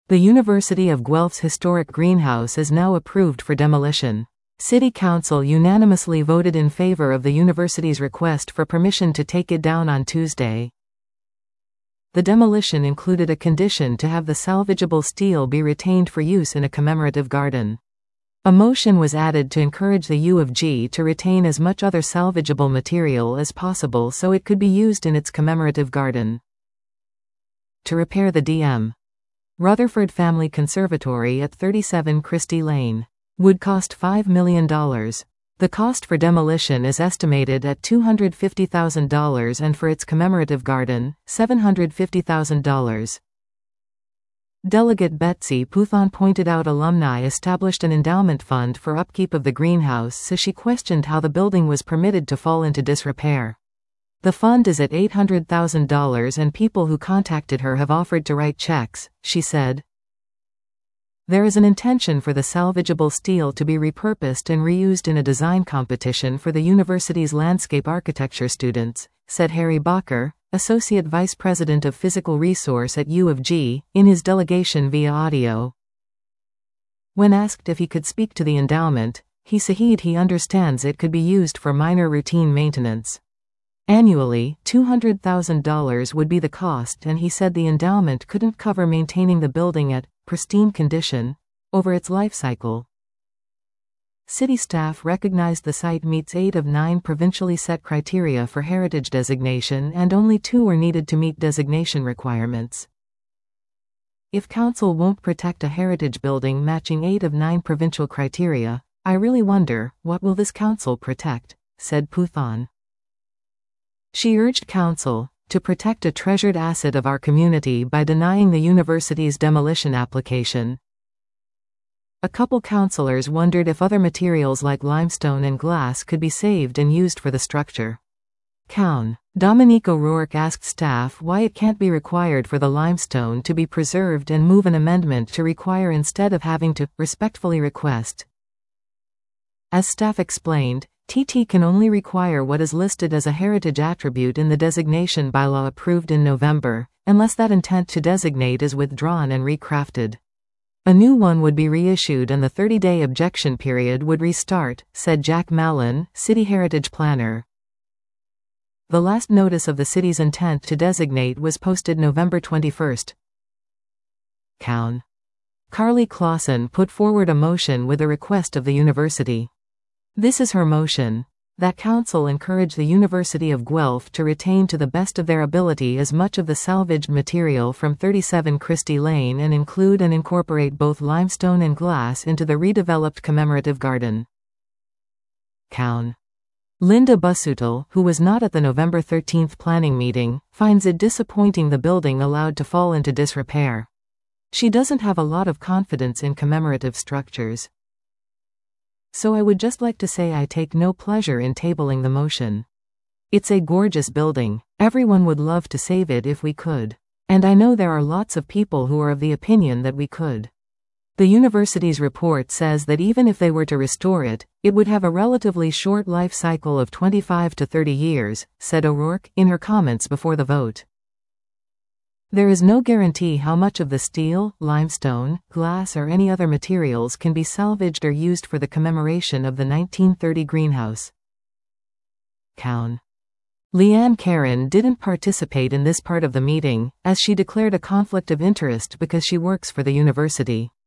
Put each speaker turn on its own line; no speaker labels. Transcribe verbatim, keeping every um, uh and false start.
The University of Guelph's historic greenhouse is now approved for demolition. City Council unanimously voted in favor of the university's request for permission to take it down on Tuesday. The demolition included a condition to have the salvageable steel be retained for use in a commemorative garden. A motion was added to encourage the U of G to retain as much other salvageable material as possible so it could be used in its commemorative garden. To repair the D M Rutherford Family Conservatory at thirty-seven Christie Lane would cost five million dollars. The cost for demolition is estimated at two hundred fifty thousand dollars and for its commemorative garden, seven hundred fifty thousand dollars. Delegate Betsy Pouthon pointed out alumni established an endowment fund for upkeep of the greenhouse, so she questioned how the building was permitted to fall into disrepair. The fund is at eight hundred thousand dollars and people who contacted her have offered to write checks, she said. There is an intention for the salvageable steel to be repurposed and reused in a design competition for the university's landscape architecture students, said Harry Bacher, Associate Vice President of Physical Resource at U of G, in his delegation via audio. When asked if he could speak to the endowment, he said he understands it could be used for minor routine maintenance. Annually, two hundred thousand dollars would be the cost, and he said the endowment couldn't cover maintaining the building at pristine condition over its life cycle. City staff recognized the site meets eight of nine provincially set criteria for heritage designation and only two are needed to meet designation requirements. If council won't protect a heritage building matching eight of nine provincial criteria, I really wonder, what will this council protect, said Pouthon. She urged council to protect a treasured asset of our community by denying the university's demolition application. A couple councillors wondered if other materials like limestone and glass could be saved and used for the structure. Coun. Dominique O'Rourke asked staff why it can't be required for the limestone to be preserved and move an amendment to require instead of having to respectfully request. As staff explained, T T can only require what is listed as a heritage attribute in the designation bylaw approved in November, unless that intent to designate is withdrawn and recrafted. A new one would be reissued and the thirty-day objection period would restart, said Jack Mallon, city heritage planner. The last notice of the city's intent to designate was posted November twenty-first. Coun. Carly Clausen put forward a motion with a request of the university. This is her motion: that council encourage the University of Guelph to retain to the best of their ability as much of the salvaged material from thirty-seven Christie Lane and include and incorporate both limestone and glass into the redeveloped commemorative garden. Coun. Linda Busuttil, who was not at the November thirteenth planning meeting, finds it disappointing the building allowed to fall into disrepair. She doesn't have a lot of confidence in commemorative structures. So I would just like to say I take no pleasure in tabling the motion. It's a gorgeous building. Everyone would love to save it if we could. And I know there are lots of people who are of the opinion that we could. The university's report says that even if they were to restore it, it would have a relatively short life cycle of twenty-five to thirty years, said O'Rourke, in her comments before the vote. There is no guarantee how much of the steel, limestone, glass or any other materials can be salvaged or used for the commemoration of the nineteen thirty greenhouse. Coun. Leanne Caron didn't participate in this part of the meeting, as she declared a conflict of interest because she works for the university.